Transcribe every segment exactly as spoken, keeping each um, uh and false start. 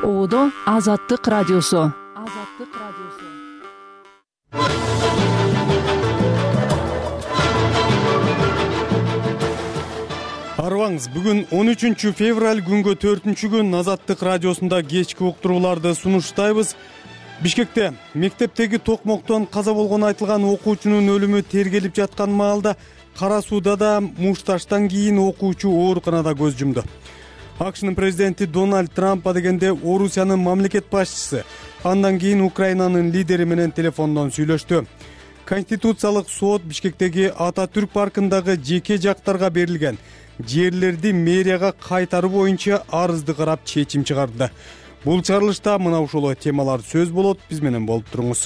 Оодо Азаттык радиосу. Азаттык радиосу. Арыбаңыз, бүгүн он үчүнчү февраль күнгө төртүнчү күн Азаттык радиосунда кечки уктурууларды сунуштайбыз. Бишкекте мектептеги токмоктон каза болгону айтылган окуучунун өлүмү тергелип жаткан маалда Кара Сууда да мушташтан кийин окуучу ооруканада көз жумду. АКШнын президенти Дональд Трампа дегенде Орусиянын мамлекет башчысы андан кийин Украинанын лидери менен телефондон сүйлөштү. Конституциялык сот Бишкектеги Ататүрк паркындагы жеке жактарга берилген жерлерди мэрияга кайтаруу боюнча арызды карап чечим чыгарды. Бул чыгарылышта мына ушул темалар сөз болот. Биз менен болуп туруңуз.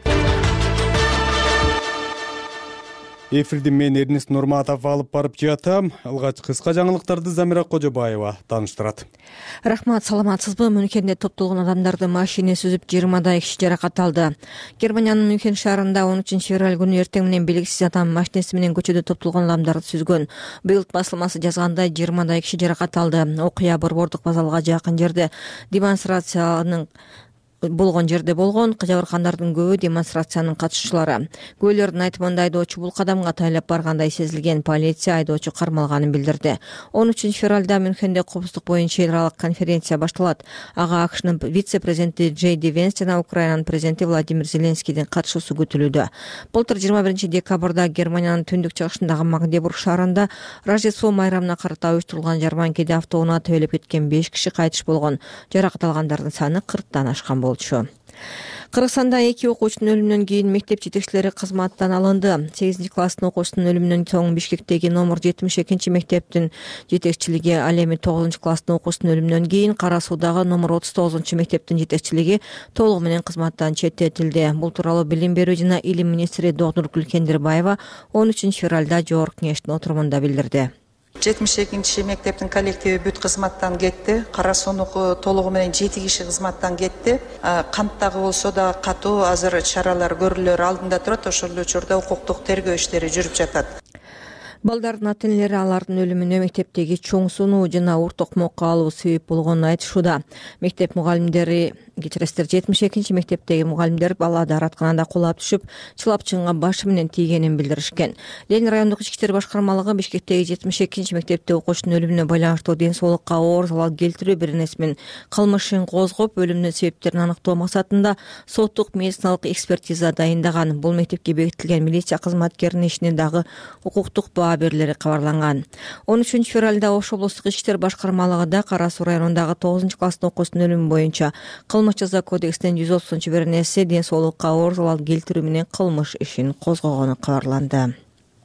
Эфирди мен Эрнест Нурматов алып барып жатам. Алгач кыска жаңылыктарды Замира Кожобаева тааныштырат. Рахмат, саламатсызбы? Мюнхенде топтолгон адамдарды машина сүзүп жыйырмадай киши жаракат алды. Германиянын Мюнхен шаарында он үчүнчү февраль күнү эртең менен белгисиз адам машинеси менен көчөдө топтолгон адамдарды сүзгөн. Быйыл басылмасы жазгандай жыйырмадай киши жаракат алды. Окуя Борбордук вокзалга жакын жерде демонстрациянын болгон жерде болгон. Жабыркандардын көбү демонстрациянын катышуучулары. Күбөлөрдүн айтымында айдоочу бул кадамга тайлап баргандай сезилген. Полиция айдоочу кармалганын билдирди. он үчүнчү февралда Мюнхенде коопсуздук боюнча эл аралык конференция башталат. Ага АКШнын вице-президенти Джей Ди Венс жана Украинанын президенти Владимир Зеленскийдин катышуусу күтүлүүдө. Былтыр жыйырма биринчи декабрда Германиянын түндүк чыгышындагы Магдебург шаарында Рождество майрамына карата уюштурулган жарманкеде автоунаа төөлөп кеткен беш киши кайтыш болгон. Жаракат алгандардын саны кырктан ашкан болчу. Кыргызстанда эки окуучунун өлүмүнөн кийин мектеп жетекчилери кызматтан алынды. сегизинчи класстын окуучусунун өлүмүнөн соң Бишкектеги номер жетимиш экинчи мектептин жетекчилиги, ал эми тогузунчу класстын окуучусунун өлүмүнөн кийин Кара Суудагы номер отуз тогузунчу мектептин жетекчилиги толугу менен кызматтан четтетилди. Бул тууралуу Билим берүү жана илим министри Доктур Гүлкендирбаева он үчүнчү февралда жогорку кеңештин отурумунда билдирди. жетимиш экинчи мектептин коллективи бүт кызматтан кетти. Кара Суунуку толугу менен жети киши кызматтан кетти. Канттагы болсо да катуу азыр чаралар көрүлөр алдында турат. Ошол учурда укуктук тергөө иштери жүрүп жатат. Балдардын ата-энелери алардын өлүмүнө мектептеги чоң сунуу жана ур токмокко алуу себеп болгонун айтышууда. Мектеп мугалимдери, кечиресиздер, жетимиш экинчи мектептеги мугалимдер бала дааратканада кулап түшүп, чылапчыңга башы менен тийгенин билдиришкен. Ленин райондук ички иштер башкармалыгы Бишкектеги жетимиш экинчи мектепте окуучунун өлүмүнө байланыштуу ден соолукка оор залал келтирүү беренесинин кылмыш ишин козгоп, өлүмүнүн себептерин аныктоо максатында соттук медициналык экспертиза дайындаган. Бул мектепке бекитилген милиция кызматкеринин ишине дагы укуктук баа берилери кабарланган. он үчүнчү февралда Ош облустук ички иштер башкармалыгында Кара Суу районундагы тогузунчу класстын окуучусунун өлүмү боюнча кылмыш жаза кодексинин жүз отузунчу беренеси ден соолукка оор залал келтирүү менен кылмыш ишин козгогону кабарланды.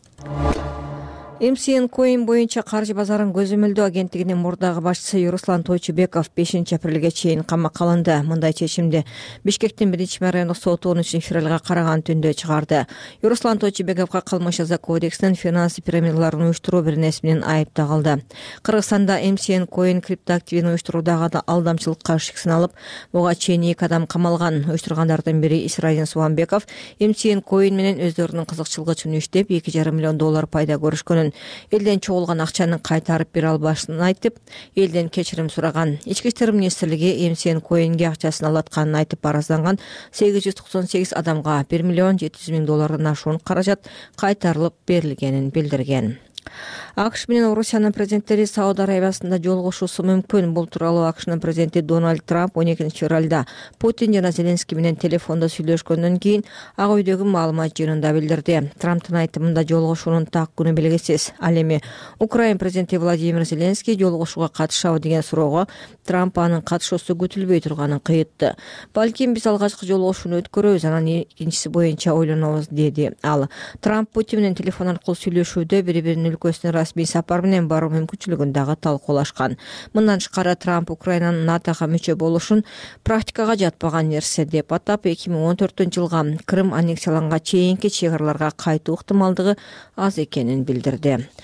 эм си эн Coin боюнча каржы базарын көзөмөлдөө агенттигинин мурдагы башчысы Руслан Тойчубеков бешинчи апрелге чейин камакка алынды. Мындай чечимди Бишкектин биринчи райондук соту он үчүнчү февралга караган түндө чыгарды. Руслан Тойчубековго кылмыш жаза кодексинин финансы пирамидаларын уюштуруу беренеси менен айып тагылды. Кыргызстанда эм си эн Coin криптоактивин уюштуруудагы алдамчылыкка шик саналып, буга чейин эки адам камалган. Уюштургандардын бири Исраилин Субанбеков эм си эн Coin менен өздөрүнүн кызыкчылыгы үчүн иштеп эки жарым миллион доллар пайда көрүшкөнүн, элден чогулган акчаны кайтарып бере албашын айтып, элден кечирим сураган. Ички иштер министрлиги эм си эн Coin'ге акчасын алатканын айтып аразданган сегиз жүз токсон сегиз адамга бир миллион жети жүз миң доллардан ашуун каражат кайтарылып берилгенин билдирген. АКШ менен Орусиянын президенттери Сауд Арабиясында жолугушуусу мүмкүн. Бул тууралуу АКШнын президенти Дональд Трамп он экинчи февралда Путин жана Зеленский менен телефондо сүйлөшкөндөн кийин ак үйдөгү маалымат жыйынында билдирди. Трамптын айтымында жолугушуунун так күнү белгисиз. Ал эми Украин президенти Владимир Зеленский жолугушууга катышабы деген суроого Трамп анын катышуусу күтүлбөй турганын кыйытты. Балким биз алгачкы жолугушууну өткөрөбүз, анан экинчиси боюнча ойлонобуз, деди ал. Трамп Путин менен телефон аркылуу сүйлөшүүдө бири-биринин өлкөсүнө расмий сапар менен баруу мүмкүнчүлүгүн дагы талкуулашкан. Мындан тышкары Трамп Украинанын натога мүчө болушун практикага жатпаган нерсе деп атап, эки миң он төртүнчү жылга Крым аннексияланганга чейинки чек араларга кайтуу ыктымалдыгы аз экенин билдирди.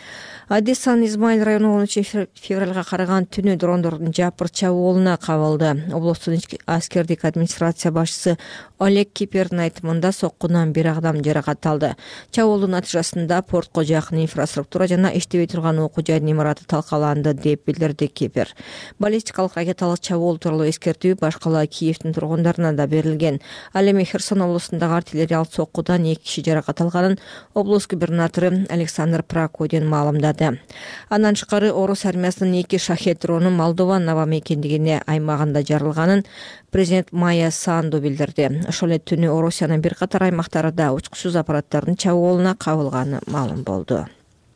Одессанын Измаил району он үчүнчү февралга караган түнү дрондордун жапыр чабуулуна кабылды. Облустун аскердик администрация башчысы Олег Кипердин айтымында соккунан бир адам жаракат алды. Чабуулдун натыйжасында портко жакын инфраструктура жана иштебей турган окуу жайдын имараты талкаланды деп билдирди Кипер. Баллистикалык ракеталык чабуул тууралуу эскертүү башкала Киевдин тургундарына да берилген. Ал эми Херсон облусундагы артиллериялык соккудан эки киши жаракат алганын облус губернатору Александр Прокудин маалымдады. Андан тышкары орус армиясынын эки шахет дрону Молдова Нава мекендигине аймагында жарылганын президент Майя Санду билдирди. Ошол эле түнү Орусиянын бир катар аймактарында учкучсуз аппараттардын чабуулуна кабылганы маалым болду.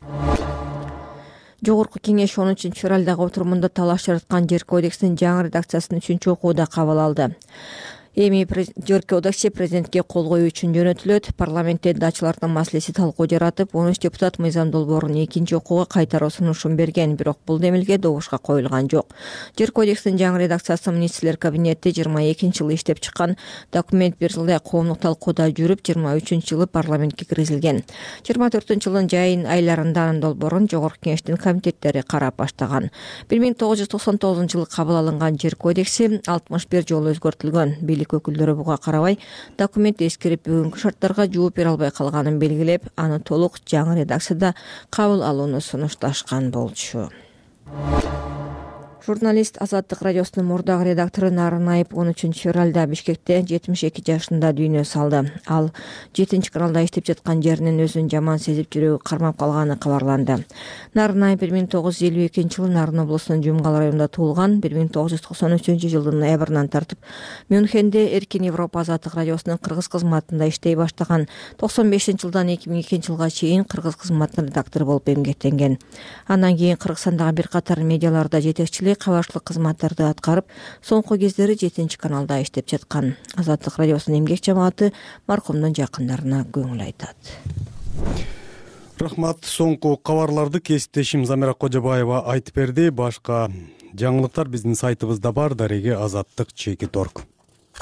Жогорку кеңеш он үчүнчү февралдагы отурумунда талаш жараткан Жер кодексинин жаңы редакциясын үчүнчү окууда кабыл алды. Эми Жер кодекси президентке кол коюу үчүн жөнөтүлөт. Парламентте дачылардын маселеси талкуу жаратып, он үч депутат мыйзам долбоорун экинчи окууга кайтаруу сунушун берген, бирок бул демилге добушка коюлган жок. Жер кодексинин жаңы редакциясы министрлер кабинети жыйырма экинчи жылы иштеп чыккан. Документ бир жылдай коомдук талкууда жүрүп, жыйырма үчүнчү жылы парламентке киргизилген. жыйырма төртүнчү жылдын жайын айларында анын долбоорун жогорку кеңештин комитеттери карап баштаган. бир миң тогуз жүз токсон тогузунчу жылы кабыл алынган Жер кодекси алтымыш бир жолу өзгөртүлгөн. Бийлик өкүлдөрү буга карабай документ эскирип бүгүнкү шарттарга жооп бере албай калганын белгилеп, аны толук жаңы редакцияда кабыл алууну сунушташкан болчу. Журналист Азаттык радиосунун мурдагы редактору Нарынаев он үчүнчү февралда Бишкекте жетимиш эки жашында дүйнө салды. Ал жетинчи каналда иштеп жаткан жеринен өзүн жаман сезип жүрөгү кармап калганы кабарланды. Нарынаев бир миң тогуз жүз элүү экинчи жылы Нарын облусунун Жумгал районунда туулган. бир миң тогуз жүз токсон үчүнчү жылдын ноябрынан тартып Мюнхенде Эркин Европа Азаттык радиосунун кыргыз кызматында иштей баштаган. токсон бешинчи жылдан эки миң экинчи жылга чейин кыргыз кызматынын редактору болуп эмгектенген. Андан кийин Кыргызстандагы бир катар медиаларда жетекчилик, кабарчылык кызматтарды аткарып, соңку кездери жетинчи каналда иштеп жаткан. Азаттык радиосунун эмгек жамааты маркумдун жакындарына көңүл айтат. Рахмат. Соңку кабарларды кесиптешим Замира Кожобаева айтып берди. Башка жаңылыктар биздин сайтыбызда бар. Дареге азаттык чекит точка орг.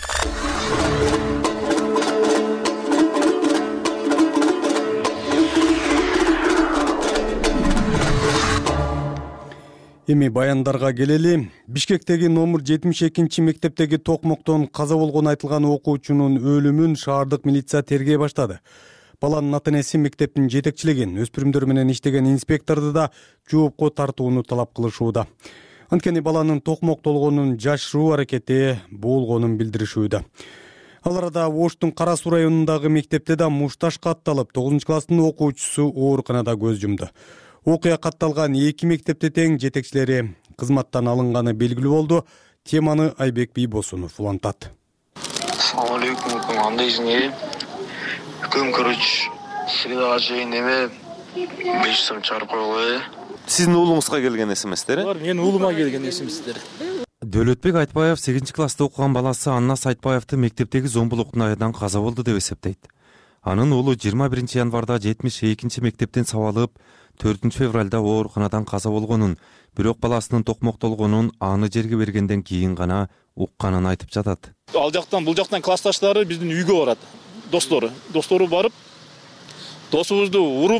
Эми баяндарга келели. Бишкектеги номер жетимиш экинчи мектептеги токмоктон каза болгону айтылган окуучунун өлүмүн шаардык милиция тергей баштады. Баланын ата-энеси мектептин жетекчилигин, өспүрүмдөр менен иштеген инспекторду да жоопко тартууну талап кылышууда. Анткени баланын токмоктолгонун жашыруу аракети болгонун билдиришүүдө. Ал арада Оштун Кара Суу районундагы мектепте да мушташ катталып, тогузунчу класстын окуучусу ооруканада көз жумду. Окуя катталган эки мектепте тең жетекчилери кызматтан алынганы белгилүү болду. Теманы Айбек Бийбосунов улантат. Ассалому алейкум, кандайсыңар? Күн көрүч, средага чейин эме беш сом чыгарып койгула. Сиздин уулуңузга келген эсиместер? Бар, менин уулума келген эсиместер. Дөлөтбек Айтбаев сегизинчи класста окуган баласы Аннас Айтбаевди мектептеги зомбулуктун айынан каза болду деп эсептейт. Анын уулу жыйырма биринчи январда жетимиш экинчи мектептен сабалып, төртүнчү февралда ооруканадан каза болгонун, бирок баласынын токмоктолгонун аны жерге бергенден кийин гана укканын айтып жатат. Ал жактан бул жактан классташтары биздин үйгө барат. Достору, достору барып, досубузду уруп,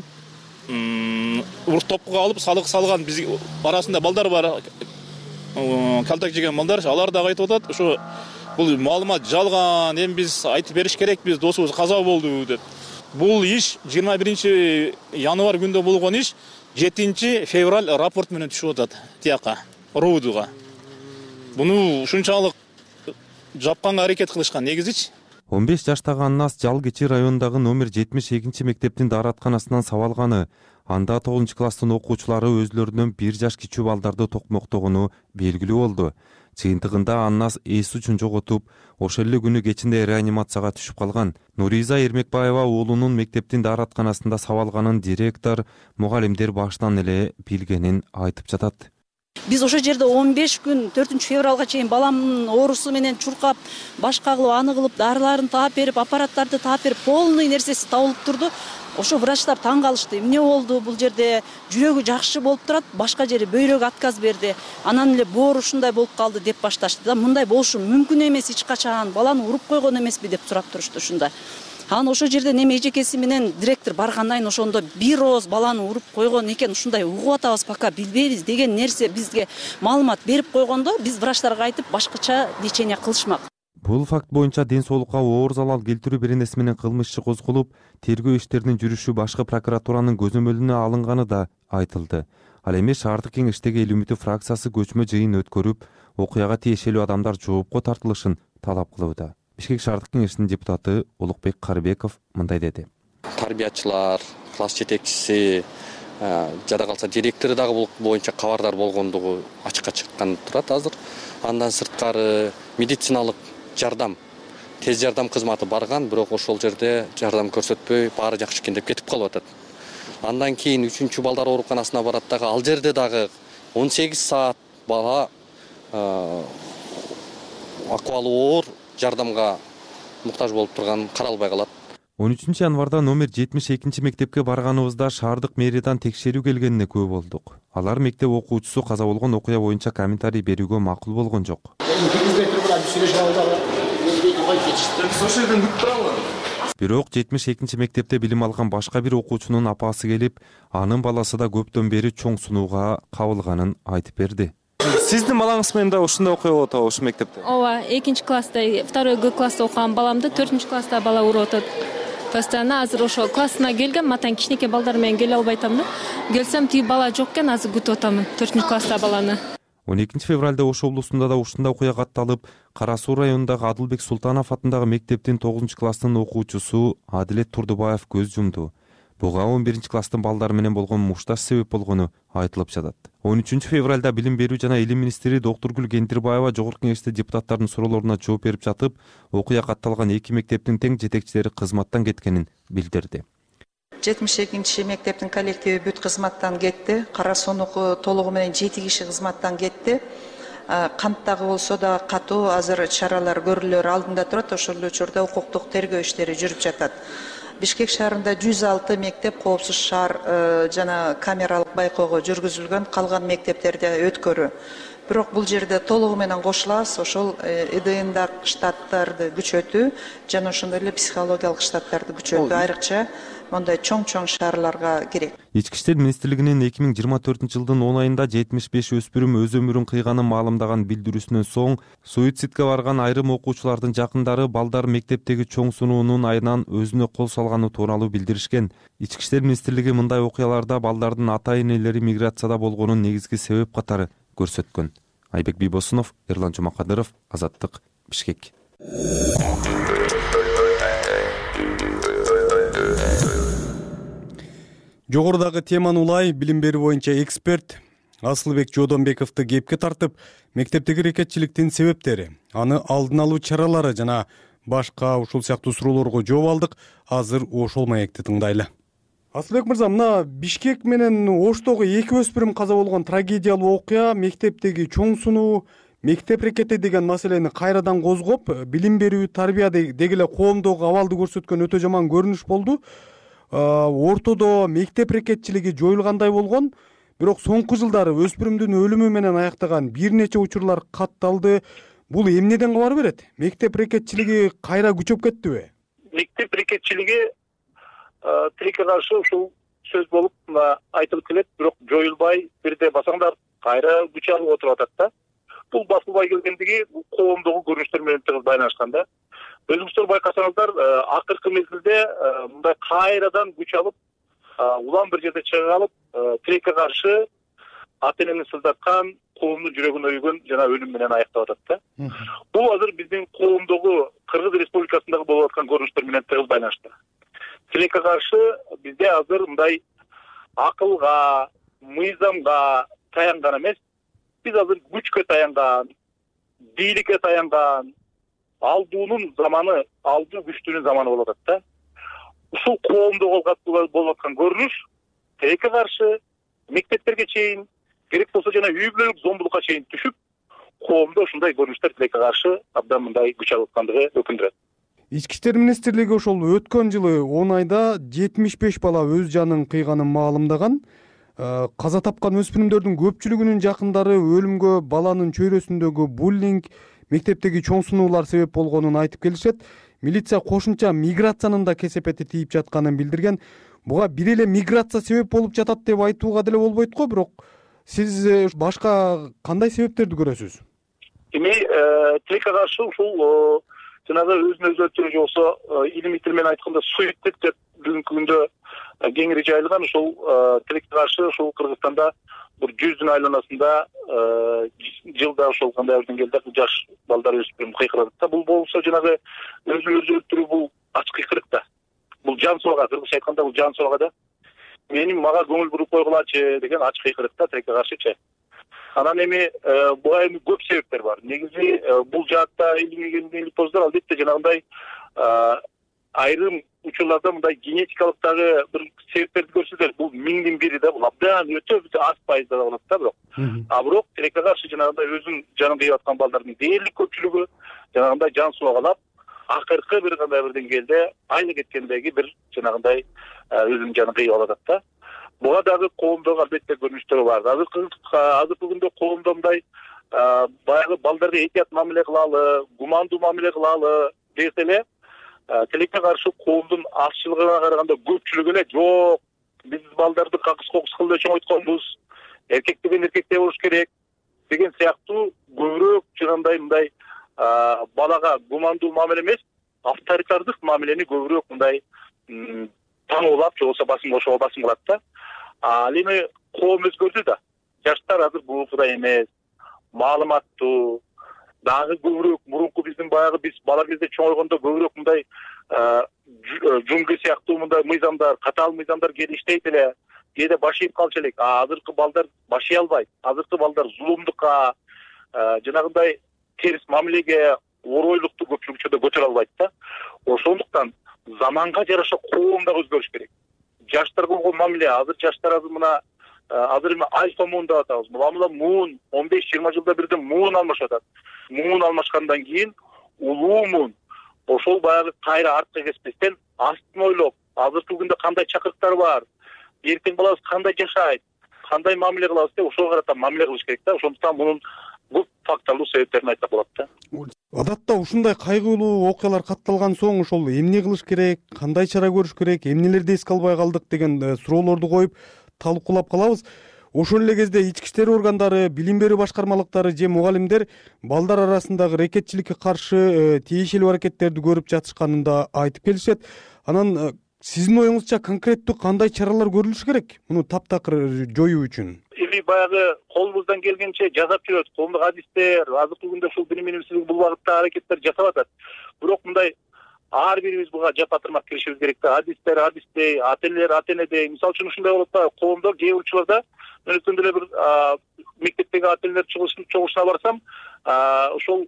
уруп топко алып салык салган, биз арасында балдар бар. Калтак жеген балдар, алар да айтып атат, ошо бул маалымат жалган, эми биз айтып бериш керек, биз досубуз каза болду деп. Бул иш жыйырма биринчи январь күндө болгон иш жетинчи февраль рапорт менен түшүп атат тияка, Руудуга. Буну ушунчалык жапканга аракет кылышкан негизичи. он беш жаштагы Аннас Жалгичи районундагы номер жетимиш экинчи мектептин дааратканасынан сабалганы, анда тогузунчу класстын окуучулары өзлөрүнөн бир жаш кичүү балдарды токмоктогону белгилүү болду. Чыйынтыгында Аннас эс үчүн жоготуп, ошол эле күнү кечинде реанимацияга түшүп калган. Нуриза Эрмекбаева уулунун мектептин дааратканасында сабалганын директор, мугалимдер баштан эле билгенин айтып жатат. Биз ошол жерде он беш күн төртүнчү февралга чейин баламдын оорусу менен чуркап, баш кагылып, аны кылып, дарыларын таап берип, аппараттарды таап берип, полный нерсеси табылып турду. Ошо врачтар таң калышты. Эмне болду? Бул жерде жүрөгү жакшы болуп турат, башка жери бөйрөгү отказ берди. Анан эле боор ушундай болуп калды деп башташты да. Мындай болушу мүмкүн эмес эч качан. Баланы уруп койгон эмеспи деп сурап турушту ушунда. анан ошол жерде эми эжекеси менен директор баргандан кийин ошондо бир ооз баланы уруп койгон экен, ушундай угуп атабыз, пока билбейбиз деген нерсе бизге маалымат берип койгондо биз врачтарга айтып башкача лечение кылышмак. Бул факт боюнча ден соолукка оор залал келтирүү беренеси менен кылмыш иши козголуп, тергөө иштеринин жүрүшү башкы прокуратуранын көзөмөлүнө алынганы да айтылды. Ал эми шаардык кеңештеги эл үмүтү фракциясы көчмө жыйын өткөрүп, окуяга тиешелүү адамдар жоопко тартылышын талап кылууда. Бишкек шаардык кеңешинин депутаты Улукбек Карыбеков мындай деди. Тарбиячылар, класс жетекчиси, жада калса директору дагы бул боюнча кабардар болгондугу ачыкка чыккан турат азыр. Андан сырткары медициналык жардам, тез жардам кызматы барган, бирок ошол жерде жардам көрсөтпөй, баары жакшы экен деп кетип калып атат. Андан кийин үчүнчү балдар ооруканасына барат дагы, ал жерде дагы он сегиз саат бала акыбалы оор жардамга муктаж болуп турган каралбай калат. он үчүнчү январда номер жетимиш экинчи мектепке барганыбызда шаардык мэриядан текшерүү келгенине күбө болдук. Алар мектеп окуучусу каза болгон окуя боюнча комментарий берүүгө макул болгон жок. Бирок жетимиш экинчи мектепте билим алган башка бир окуучунун апасы келип, анын баласы да көптөн бери чоң сунууга кабылганын айтып берди. Сиздин балаңыз менен да ушундай окуя болуп атабы ушул мектепте? Ооба, экинчи класста, второй Г класста окуган баламды төртүнчү класста бала уруп атат. Постоянно азыр ошо классына келгем, матан кичинекей балдар менен келе албай атам да. Келсем тиги бала жок экен, азыр күтүп атамын төртүнчү класста баланы. он экинчи февралда Ош облусунда да ушундай окуя катталып, Кара Суу районундагы Адылбек Султанов атындагы мектептин тогузунчу класстын окуучусу Адилет Турдубаев көз жумду. Буга он биринчи класстын балдары менен болгон мушташ себеп болгону айтылып жатат. он үчүнчү февралда билим берүү жана илим министри Доктургүл Кендирбаева жогорку кеңеште депутаттардын суроолоруна жооп берип жатып, окуя катталган эки мектептин тең жетекчилери кызматтан кеткенин билдирди. жетимиш экинчи мектептин коллективи бүт кызматтан кетти. Кара Суунуку толугу менен жети киши кызматтан кетти. Канттагы болсо да катуу азыр чаралар көрүлөр алдында турат. Ошол учурда укуктук тергөө иштери жүрүп жатат. Бишкек шаарында жүз алты мектеп коопсуз шаар жана камералык байкоого жүргүзүлгөн, калган мектептерде өткөрүү. Бирок бул жерде толугу менен кошулабыз, ошол ИДНда штаттарды күчөтүү жана ошондой эле психологиялык штаттарды күчөтүү айрыкча мондай чоң-чоң шаарларга керек. Ички иштер министрлигинин эки миң жыйырма төртүнчү жылдын он айында жетимиш беш өспүрүм өз өмүрүн кыйганын маалымдаган билдирүүсүнөн соң суицидке барган айрым окуучулардын жакындары балдар мектептеги чоң сунуунун айынан өзүнө кол салганы тууралуу билдиришкен. Ички иштер министрлиги мындай окуяларда балдардын ата-энелери миграцияда болгонун негизги себеп катары көрсөткөн. Айбек Бийбосунов, Эрлан Жумакадыров, Азаттык, Бишкек. Жогорудагы теманы улай билим берүү боюнча эксперт Асылбек Жодонбековду кепке тартып, мектептеги рекетчиликтин себептери, аны алдын алуу чаралары жана башка ушул сыяктуу суроолорго жооп алдык. Азыр ошол маекти тыңдайлы. Асылбек мырза, мына Бишкек менен Оштогу эки өспүрүм каза болгон трагедиялуу окуя, мектептеги чоң сунуу, мектеп рекети деген маселени кайрадан козгоп, билим берүү, тарбия деги эле коомдогу абалды көрсөткөн өтө жаман көрүнүш болду. Ортодо мектеп рекетчилиги жоюлгандай болгон, бирок соңку жылдары өспүрүмдүн өлүмү менен аяктаган бир нече учурлар катталды. Бул эмнеден кабар берет? Мектеп рекетчилиги кайра күчөп кеттиби? Мектеп рекетчилиги тилекке каршы ушул сөз болуп айтылып келет, бирок жоюлбай, бирде басаңдар кайра күч алып отуруп атат да. Бул басылбай келгендиги коомдогу көрүнүштөр менен тыгыз байланышкан да. Өзүңүздөр байкасаңыздар, акыркы мезгилде мындай кайрадан күч алып, улам бир жерде чыга алып, тилекке каршы ата-энени сылдаткан, коомдун жүрөгүн өйгөн жана өлүм менен аяктап атат да. Бул азыр биздин коомдогу Кыргыз Республикасындагы болуп аткан көрүнүштөр менен тыгыз байланыштуу. Тилекке каршы бизде азыр мындай акылга, мыйзамга таянган эмес, биз азыр күчкө таянган, бийликке таянган, алдуунун заманы, алдуу күчтүүнүн заманы болуп атат да. Ушул коомдогу болуп аткан көрүнүш тилекке каршы мектептерге чейин, керек болсо жана үй бүлөлүк зомбулукка чейин түшүп, коомдо ушундай көрүнүштөр тилекке каршы абдан мындай күч алып аткандыгы өкүндүрөт. Ички иштер министрлиги ошол өткөн жылы он айда жетимиш беш бала өз жанын кыйганын маалымдаган. Каза тапкан өспүрүмдөрдүн көпчүлүгүнүн жакындары өлүмгө баланын чөйрөсүндөгү буллинг, мектептеги чоң сунуулар себеп болгонун айтып келишет. милиция кошумча миграциянын да кесепети тийип жатканын билдирген. Буга бир эле миграция себеп болуп жатат деп айтууга деле болбойт го, бирок сиз башка кандай себептерди көрөсүз? Эми тилекке каршы ушул жанагы өзүн өзү өлтүрүү же болбосо илимий тил менен айтканда суицид деп бүгүнкү күндө кеңири жайылган ушул тилекке каршы ушул Кыргызстанда бир жүздүн айланасында жылда ошол кандай бир деңгээлде жаш балдар өспүрүм кыйкырат да. Бул болсо жанагы өзүн өзү өлтүрүү бул ачык кыйкырык да. Бул жан соога, кыргызча айтканда бул жан соога да. Мени мага көңүл буруп койгулачы деген ачык кыйкырык да тилекке каршычы. Анан эми буга эми көп себептер бар. Негизи бул жаатта илимий поздор албетте жанагындай айрым учурларда мындай генетикалык дагы бир себептерди көрсөтөт. Бул миңдин бири да, бул абдан өтө аз пайызда болот да бирок. А бирок тилекке каршы жанагындай өзүн жанын кыйып аткан балдардын дээрлик көпчүлүгү жанагындай жан суугалап, акыркы бир кандай бир деңгээлде айны кеткендеги бир жанагындай өзүнүн жанын кыйып алат да. Буга дагы коомдогу албетте көрүнүштөр бар. Азыркы азыркы күндө коомдо мындай баягы балдарга этият мамиле кылалы, гумандуу мамиле кылалы десе эле тилекке каршы коомдун азчылыгына караганда көпчүлүгү эле жок, биз балдарды какыс кокус кылып чоңойтконбуз, эркек деген эркектей болуш керек деген сыяктуу көбүрөөк жанагындай мындай балага гумандуу мамиле эмес, авторитардык мамилени көбүрөөк мындай таңоолап же болбосо басым кошууга басым кылат да. Ал эми коом өзгөрдү да. Жаштар азыр буукудай эмес, маалыматтуу, дагы көбүрөөк мурунку биздин баягы биз бала кезде чоңойгондо көбүрөөк мындай жуңгы сыяктуу мындай мыйзамдар, катаал мыйзамдар кээде иштейт эле, кээде баш ийип калчу элек. А азыркы балдар баш ий албайт. Азыркы балдар зулумдукка, жанагындай терс мамилеге, оройлукту көпчүлүкчөдө көтөрө албайт да. Ошондуктан заманга жараша коом да өзгөрүш керек. Жаштар болгон мамиле, азыр жаштар азыр мына азыр эми альфа муун деп атабыз. Муламла муун он беш жыйырма жылда бирден муун алмашып атат. Муун алмашкандан кийин улуу муун ошол баягы кайра артка кеспестен астын ойлоп, азыркы күндө кандай чакырыктар бар, эртең балабыз кандай жашайт, кандай мамиле кылабыз деп ошого карата мамиле кылыш керек да. Ошондуктан мунун көп факторлуу себептерин айтсак болот да. Адатта ушундай кайгылуу окуялар катталган соң ошол эмне кылыш керек, кандай чара көрүш керек, эмнелерди эске албай калдык деген суроолорду коюп талкуулап калабыз. Ошол эле кезде ички иштер органдары, билим берүү башкармалыктары же мугалимдер балдар арасындагы рекетчиликке каршы тиешелүү аракеттерди көрүп жатышканын да айтып келишет. Анан сиздин оюңузча конкреттүү кандай чаралар көрүлүш керек муну таптакыр жоюу үчүн? Эми баягы колубуздан келгенче жасап жүрөбүз. Коомдук адистер азыркы күндө ушул билим министрлиги бул багытта аракеттер жасап атат. Бирок мындай ар бирибиз буга жапа-тырмак киришибиз керек да. Адистер адистей, ата-энелер ата-энедей. Мисалы үчүн ушундай болот да, коомдо кээ бир учурларда мен өткөндө эле бир мектептеги ата-энелер чогулушуна барсам, ошол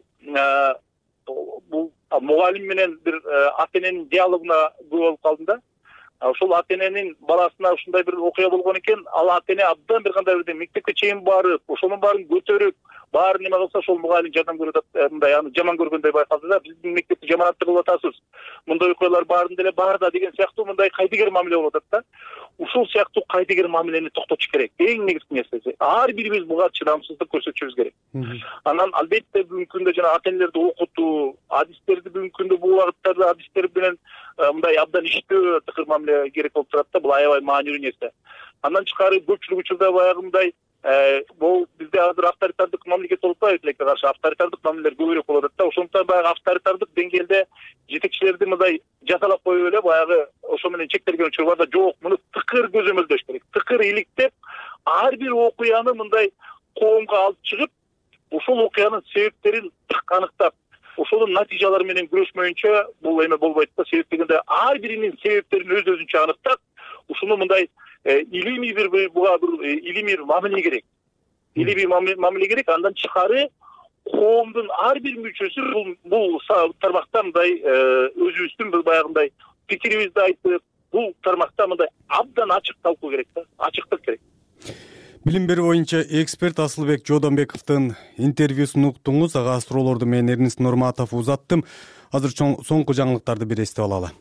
бул мугалим менен бир ата-эненин диалогуна күбө болуп калдым да. Ошол ата-эненин баласына ушундай бир окуя болгон экен, ал ата-эне абдан бир кандай бир мектепке чейин барып, ошонун баарын көтөрүп, баары неме кылса ошол мугалим жардам көрүп атат, мындай аны жаман көргөндөй байкалды да. Биздин мектепти жаманаттуу кылып атасыз. Мындай окуялар баарын деле бар да деген сыяктуу мындай кайдыгер мамиле болуп атат да. Ушул сыяктуу кайдыгер мамилени токтотуш керек. Эң негизги нерсеси ар бирибиз буга чыдамсыздык көрсөтүшүбүз керек. Анан албетте бүгүнкү күндө жана ата-энелерди окутуу, адистерди бүгүнкү күндө бул багыттарда адистер менен мындай абдан иштөө тыкыр мамиле керек болуп турат да. Бул аябай маанилүү нерсе. Андан тышкары көпчүлүк учурда баягы мындай бул бизде азыр авторитардык мамлекет болуп атпайбы, тилекке каршы авторитардык мамилелер көбүрөөк болуп атат да. Ошондуктан баягы авторитардык деңгээлде жетекчилерди мындай жасалап коюп эле баягы ошо менен чектелген учур бар да. Жок, муну тыкыр көзөмөлдөш керек. Тыкыр иликтеп, ар бир окуяны мындай коомго алып чыгып, ошол окуянын себептерин аныктап, ошонун натыйжалары менен күрөшмөйүнчө бул эме болбойт да. Себеп дегенде ар биринин себептерин өз өзүнчө аныктап, ушуну мындай илимий бир буга бир илимий мамиле керек. Илимий мамиле керек. Андан тышкары коомдун ар бир мүчөсү бул бул тармакта мындай өзүбүздүн бир баягындай пикирибизди айтып, бул тармакта мындай абдан ачык талкуу керек да. Ачыктык керек. Билим берүү боюнча эксперт Асылбек Жодонбековдун интервьюсун уктуңуз. Ага суроолорду мен Эрнест Нурматов узаттым. Азыр соңку жаңылыктарды бир эстеп алалы.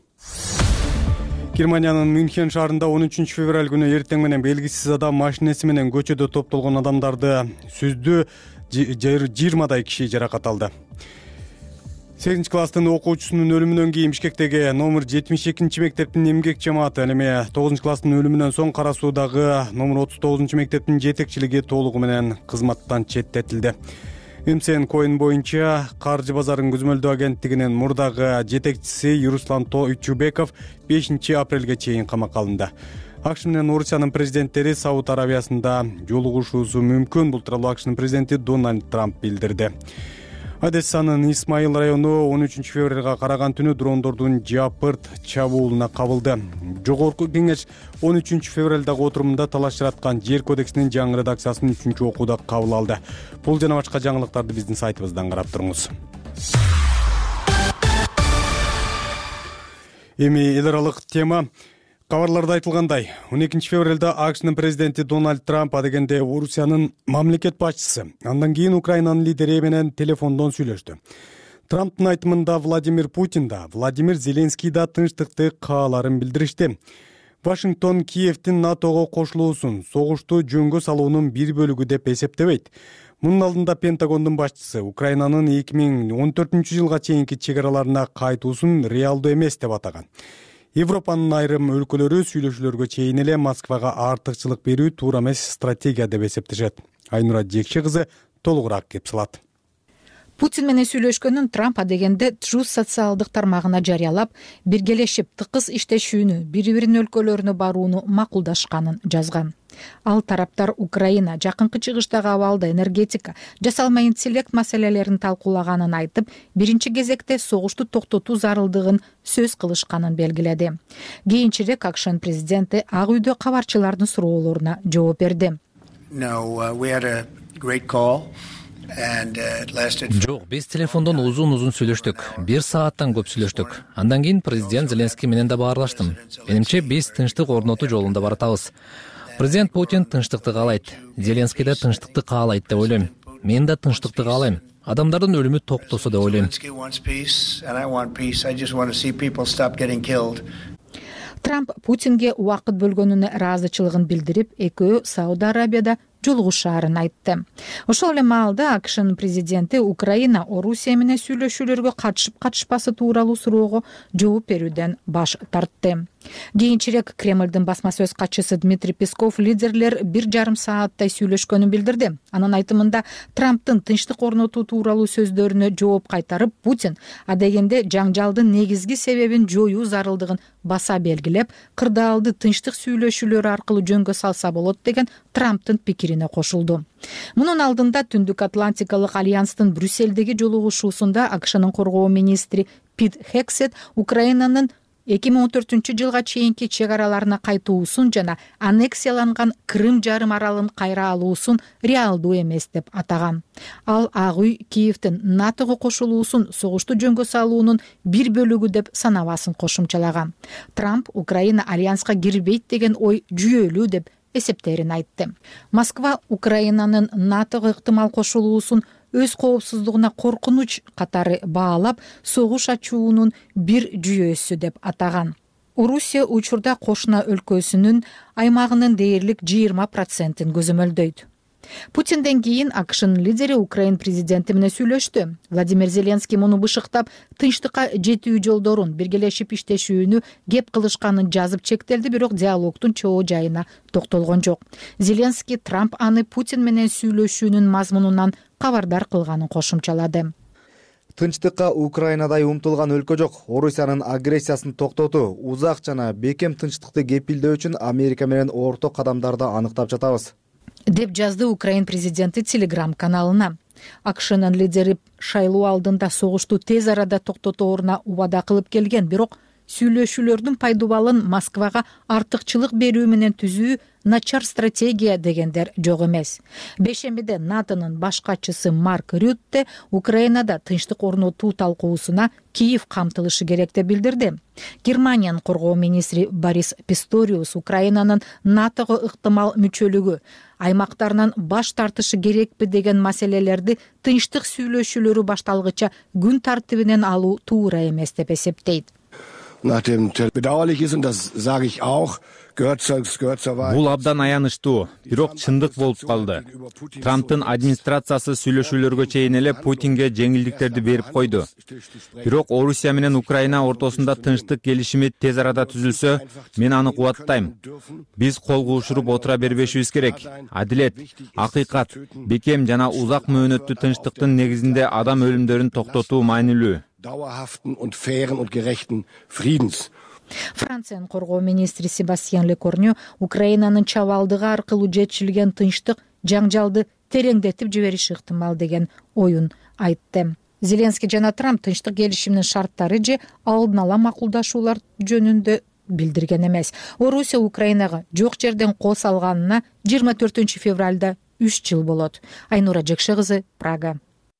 Германиянын Мюнхен шаарында он үчүнчү февраль күнү эртең менен белгисиз адам машинеси менен көчөдө топтолгон адамдарды сүздү, жыйырмадай киши жаракат алды. сегизинчи класстын окуучусунун өлүмүнөн кийин Бишкектеги номер жетимиш экинчи мектептин эмгек жамааты, ал эми тогузунчу класстын өлүмүнөн соң Кара Суудагы номер отуз тогузунчу мектептин жетекчилиги толугу менен кызматтан четтетилди. МСН коин боюнча каржы базарын көзөмөлдөө агенттигинин мурдагы жетекчиси Юруслан Тойчубеков бешинчи апрелге чейин камакка алынды. АКШ менен Орусиянын президенттери Сауд Арабиясында жолугушуусу мүмкүн. Бул тууралуу АКШнын президенти Дональд Трамп билдирди. Одессанын Исмаил району он үчүнчү февралга караган түнү дрондордун жапырт чабуулуна кабылды. Жогорку кеңеш он үчүнчү февралдагы отурумунда талаш жараткан жер кодексинин жаңы редакциясын үчүнчү окууда кабыл алды. Бул жана башка жаңылыктарды биздин сайтыбыздан карап туруңуз. Эми эл аралык тема. Кабарларда айтылгандай, он экинчи февралда АКШнын президенти Дональд Трамп адегенде Орусиянын мамлекет башчысы, андан кийин Украинанын лидери менен телефондон сүйлөштү. Трамптын айтымында Владимир Путин да, Владимир Зеленский да тынчтыкты кааларын билдиришти. Вашингтон Киевдин НАТОго кошулуусун согушту жөнгө салуунун бир бөлүгү деп эсептебейт. Мунун алдында Пентагондун башчысы Украинанын эки миң он төртүнчү жылга чейинки чек араларына кайтуусун реалдуу эмес деп атаган. Европанын айрым өлкөлөрү сүйлөшүүлөргө чейин эле Москвага артыкчылык берүү туура эмес стратегия деп эсептешет. Айнура Жекши кызы толугураак кеп салат. Путин менен сүйлөшкөнүн Трамп адегенде Truth социалдык тармагына жарыялап, биргелешип тыкыз иштешүүнү, бири-биринин өлкөлөрүнө барууну макулдашканын жазган. Ал тараптар Украина жакынкы чыгыштагы абалда энергетика, жасалма интеллект маселелерин талкуулаганын айтып, биринчи кезекте согушту токтотуу зарылдыгын сөз кылышканын белгиледи. Кийинчерээк АКШнын президенти Ак үйдө кабарчылардын суроолоруна жооп берди. Жок, биз телефондон узун-узун сүйлөштүк. Бир сааттан көп сүйлөштүк. Андан кийин президент Зеленский менен да баарлаштым. Менимче биз тынчтык орнотуу жолунда баратабыз. Президент Путин тынчтыкты каалайт, Зеленский да тынчтыкты каалайт деп ойлойм. Мен да тынчтыкты каалайм. Адамдардын өлүмү токтосо деп ойлойм. Трамп Путинге убакыт бөлгөнүнө ыраазычылыгын билдирип, экөө Сауд Арабияда жолугушаарын айтты. Ошол эле маалда АКШнын президенти Украина Орусия менен сүйлөшүүлөргө катышып катышпасы тууралуу суроого жооп берүүдөн баш тартты. Кийинчерээк Кремлдин басма сөз катчысы Дмитрий Песков лидерлер бир жарым сааттай сүйлөшкөнүн билдирди. Анын айтымында Трамптын тынчтык орнотуу тууралуу сөздөрүнө жооп кайтарып, Путин адегенде жаңжалдын негизги себебин жоюу зарылдыгын баса белгилеп, кырдаалды тынчтык сүйлөшүүлөр аркылуу жөнгө салса болот деген Трамптын пикирине кошулду. Мунун алдында Түндүк Атлантикалык альянстын Брюссельдеги жолугушуусунда АКШнын коргоо министри Пит Хексет Украинанын эки миң он төртүнчү жылга чейинки чек араларына кайтуусун жана аннексияланган Крым жарым аралын кайра алуусун реалдуу эмес деп атаган. Ал Ак үй Киевдин НАТОго кошулуусун согушту жөнгө салуунун бир бөлүгү деп санабасын кошумчалаган. Трамп Украина альянска кирбейт деген ой жүйөлүү деп эсептерин айтты. Москва Украинанын НАТОго ыктымал кошулуусун өз коопсуздугуна коркунуч катары баалап, согуш ачуунун бир жүйөсү деп атаган. Орусия учурда кошуна өлкөсүнүн аймагынын дээрлик жыйырма процентин көзөмөлдөйт. Путинден кийин АКШнын лидери Украин президенти менен сүйлөштү. Владимир Зеленский муну бышыктап, тынчтыкка жетүү жолдорун, биргелешип иштешүүнү кеп кылышканын жазып чектелди, бирок диалогдун чоо жайына токтолгон жок. Зеленский Трамп аны Путин менен сүйлөшүүнүн мазмунунан кабардар кылганын кошумчалады. Тынчтыкка Украинадай умтулган өлкө жок. Орусиянын агрессиясын токтотуу, узак жана бекем тынчтыкты кепилдөө үчүн Америка менен орто кадамдарды аныктап жатабыз, деп жазды Украин президенти Телеграм каналына. АКШнын лидери шайлоо алдында согушту тез арада токтотооруна убада кылып келген, бирок сүйлөшүүлөрдүн пайдубалын Москвага артыкчылык берүү менен түзүү начар стратегия дегендер жок эмес. Бешембиде НАТОнун баш катчысы Марк Рютте Украинада тынчтык орнотуу талкуусуна Киев камтылышы керек деп билдирди. Германиянын коргоо министри Борис Писториус Украинанын НАТОго ыктымал мүчөлүгү, аймактарынан баш тартышы керекпи деген маселелерди тынчтык сүйлөшүүлөрү башталгыча күн тартибинен алуу туура эмес деп эсептейт. Nachdem bedauerlich ist, und das sage ich auch, Бул абдан аянычтуу, бирок чындык болуп калды. Трамптын администрациясы сүйлөшүүлөргө чейин эле Путинге жеңилдиктерди берип койду. Бирок Орусия менен Украина ортосунда тынчтык келишими тез арада түзүлсө, мен аны кубаттайм. Биз кол куушуруп отура бербешибиз керек. Адилет, акыйкат, бекем жана узак мөөнөттүү тынчтыктын негизинде адам өлүмдөрүн токтотуу маанилүү. Франциянын коргоо министри Себастьян Лекорню Украинанын чабалдыгы аркылуу жетишилген тынчтык жаңжалды тереңдетип жибериши ыктымал деген оюн айтты. Зеленский жана Трамп тынчтык келишиминин шарттары же алдын ала макулдашуулар жөнүндө билдирген эмес. Орусия Украинага жок жерден кол салганына жыйырма төртүнчү февралда үч жыл болот. Айнура Жекше кызы, Прага.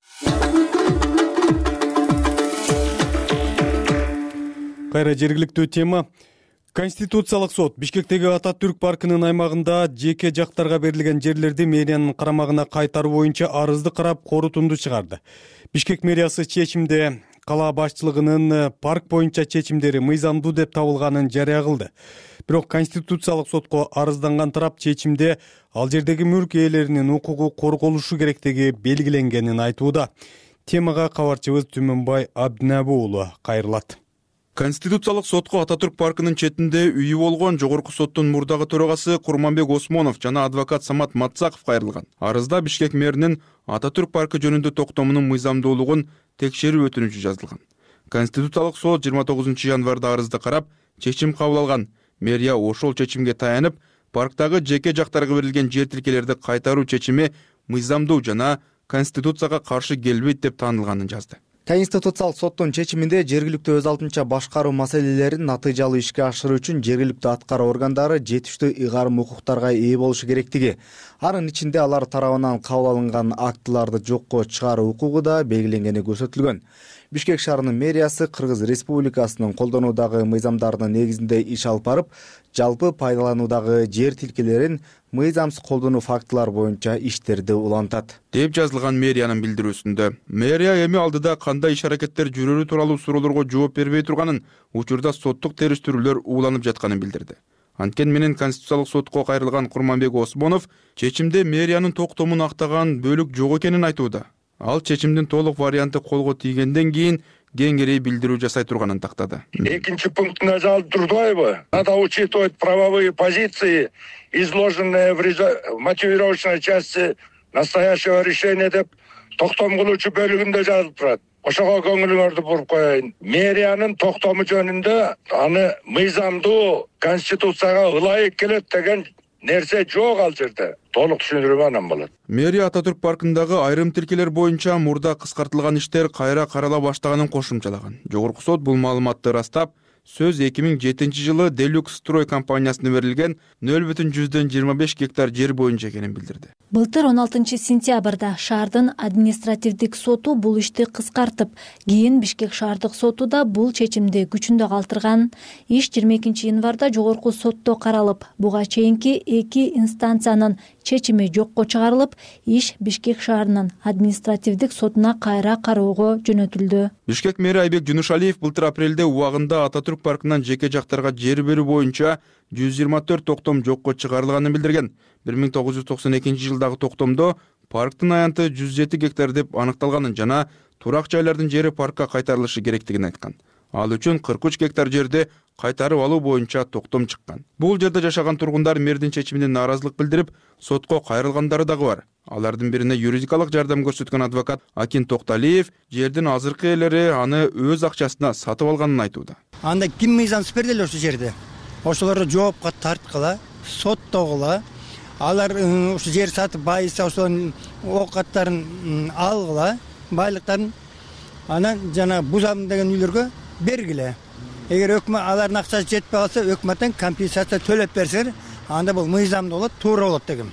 Кайра жергиликтүү тема. Конституциялык сот Бишкектеги Ататүрк паркынын аймагында жеке жактарга берилген жерлерди мэриянын карамагына кайтаруу боюнча арызды карап корутунду чыгарды. Бишкек мэриясы чечимде кала башчылыгынын парк боюнча чечимдери мыйзамдуу деп табылганын жарыя кылды. Бирок Конституциялык сотко арызданган тарап чечимде ал жердеги мүлк ээлеринин укугу корголушу керектиги белгиленгенин айтууда. Темага кабарчыбыз Түмөнбай Абдинабы уулу кайрылат. Конституциялык сотко Ататүрк паркынын четинде үйү болгон жогорку соттун мурдагы төрагасы Курманбек Осмонов жана адвокат Самат Матсаков кайрылган. Арызда Бишкек мэринин Ататүрк паркы жөнүндө токтомунун мыйзамдуулугун текшерүү өтүнүчү жазылган. Конституциялык сот жыйырма тогузунчу январда арызды карап, чечим кабыл алган. Мэрия ошол чечимге таянып, парктагы жеке жактарга берилген жер тилкелерди кайтаруу чечими мыйзамдуу жана Конституцияга каршы келбейт деп таанылганын жазды. Конституциялык соттун чечиминде жергиликтүү өз алдынча башкаруу маселелерин натыйжалуу ишке ашыруу үчүн жергиликтүү аткаруу органдары жетиштүү ыйгарым укуктарга ээ болушу керектиги, анын ичинде алар тарабынан кабыл алынган актыларды жокко чыгаруу укугу да белгиленгени көрсөтүлгөн. Бишкек шаарынын мэриясы Кыргыз Республикасынын колдонуудагы мыйзамдарынын негизинде иш алып барып, жалпы пайдалануудагы жер тилкелерин мыйзамсыз колдонуу фактылар боюнча иштерди улантат деп жазылган мэриянын билдирүүсүндө. Мэрия эми алдыда кандай иш-аракеттер жүрөрү тууралуу суроолорго жооп бербей турганын, учурда соттук териштирүүлөр ууланып жатканын билдирди. Анткени менен Конституциялык сотко кайрылган Курманбек Осмонов чечимде мэриянын токтомун актаган бөлүк жок экенин айтууда. Ал чечимдин толук варианты колго тийгенден кийин кеңири билдирүү жасай турганын тактады. Экинчи пунктуна жазылып турдубайбы? Надо учитывать правовые позиции, изложенные в мотивировочной части настоящего решения деп токтом кылуучу бөлүгүндө жазылып турат. Ошого көңүлүңөрдү буруп коеюн. Мэриянын токтому жөнүндө аны мыйзамдуу Конституцияга ылайык келет деген нерсе жок ал жерде. Толук түшүндүрүү анан болот. Мэрия Ататүрк паркындагы айрым тилкелер боюнча мурда кыскартылган иштер кайра карала баштаганын кошумчалаган. Жогорку сот бул маалыматты ырастап, сөз эки миң жетинчи жылы Делюкс строй компаниясына берилген нөл бүтүн жүздөн жыйырма беш гектар жер боюнча экенин билдирди. Былтыр он алтынчы сентябрда шаардын административдик соту бул ишти кыскартып, кийин Бишкек шаардык соту да бул чечимди күчүндө калтырган. Иш жыйырма экинчи январда жогорку сотто каралып, буга чейинки эки инстанциянын чечими жокко чыгарылып, иш Бишкек шаарынын административдик сотуна кайра кароого жөнөтүлдү. Бишкек мэри Айбек Жунушалиев былтыр апрелде убагында Ататүрк паркынан жеке жактарга жер берүү боюнча жүз жыйырма төрт токтом жокко чыгарылганын билдирген. бир миң тогуз жүз токсон экинчи жылдагы токтомдо парктын аянты жүз жети гектар деп аныкталганын жана турак жайлардын жери паркка кайтарылышы керектигин айткан. Ал үчүн кырк үч гектар жерди кайтарып алуу боюнча токтом чыккан. Бул жерде жашаган тургундар мэрдин чечимине нааразылык билдирип, сотко кайрылгандары дагы бар. Алардын бирине юридикалык жардам көрсөткөн адвокат Акин Токталиев жердин азыркы ээлери аны өз акчасына сатып алганын айтууда. Анда ким мыйзамсыз берди ошол жерде? Ошолорду жоопко тарткыла, соттогула, алар ушу жер сатып байыса ошонун оокаттарын алгыла, байлыктарын анан жана бузам деген үйлөргө бергиле. Эгер өкмөт алардын акчасы жетпей калса, өкмөттөн компенсация төлөп берсеңер, анда бул мыйзамдуу болот, туура болот дегем.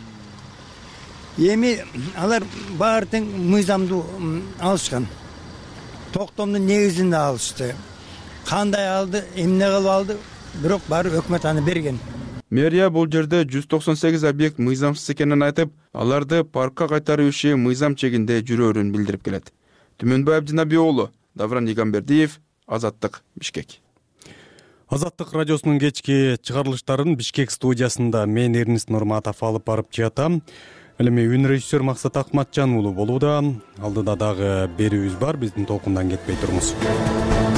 Эми алар баары тең мыйзамдуу алышкан. Токтомдун негизинде алышты. Кандай алды, эмне кылып алды, бирок баары өкмөт аны берген. Мэрия бул жерде жүз токсон сегиз объект мыйзамсыз экенин айтып, аларды паркка кайтаруу иши мыйзам чегинде жүрөөрүн билдирип келет. Түмөнбай Абдинабы уулу, Давран Игамбердиев, Азаттык, Бишкек. Азаттык радиосунун кечки чыгарылыштарын Бишкек студиясында мен Эрнист Нурматов алып барып жатам. Ал эми үн режиссер Максат Акматжан уулу болууда. Алдыда дагы берүүбүз бар, биздин толкундан кетпей туруңуз.